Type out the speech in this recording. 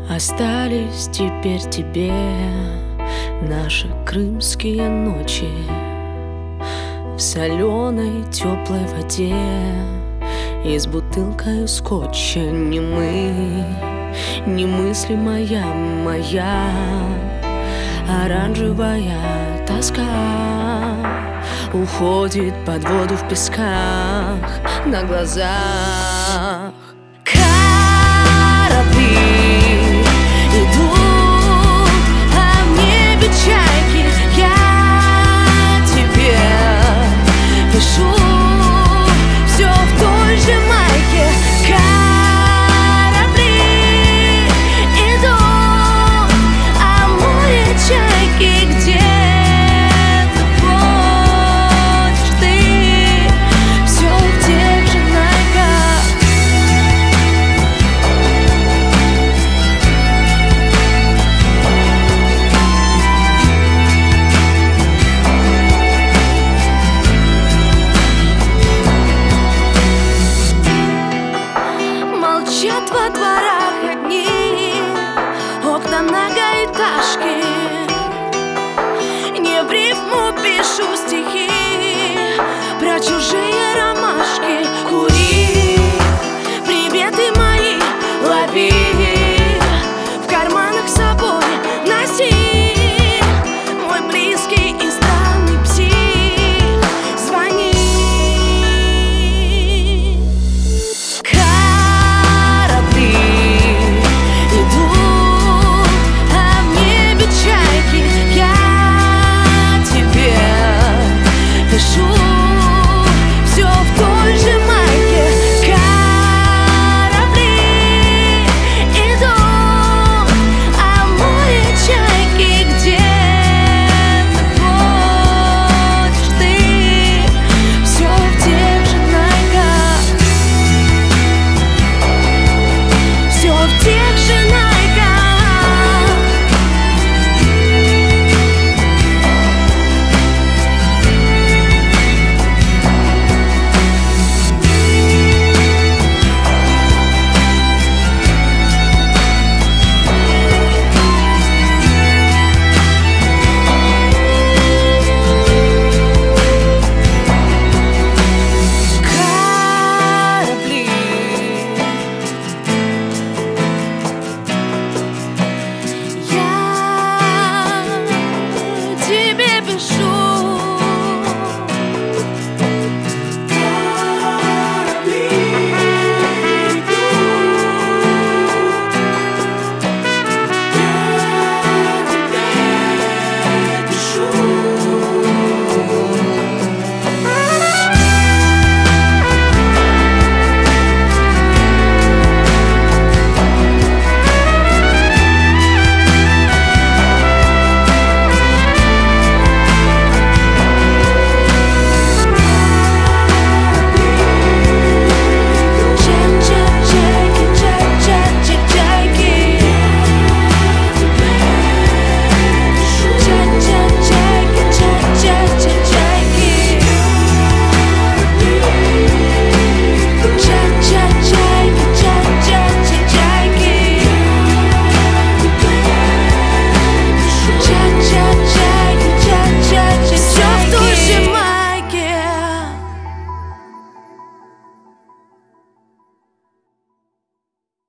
Остались теперь тебе наши крымские ночи в соленой теплой воде и с бутылкой скотча. Не мы, не мысли моя оранжевая тоска уходит под воду в песках на глазах. Корабли идут, а в небе чайки. Я тебе пишу все в той же майке. Корабли идут, а в море чайки. Где ты ходишь ты? Все в тех же найках. Молчат во дворах одни окна многоэтажки. Не в рифму пишу стихи про чужие ромашки.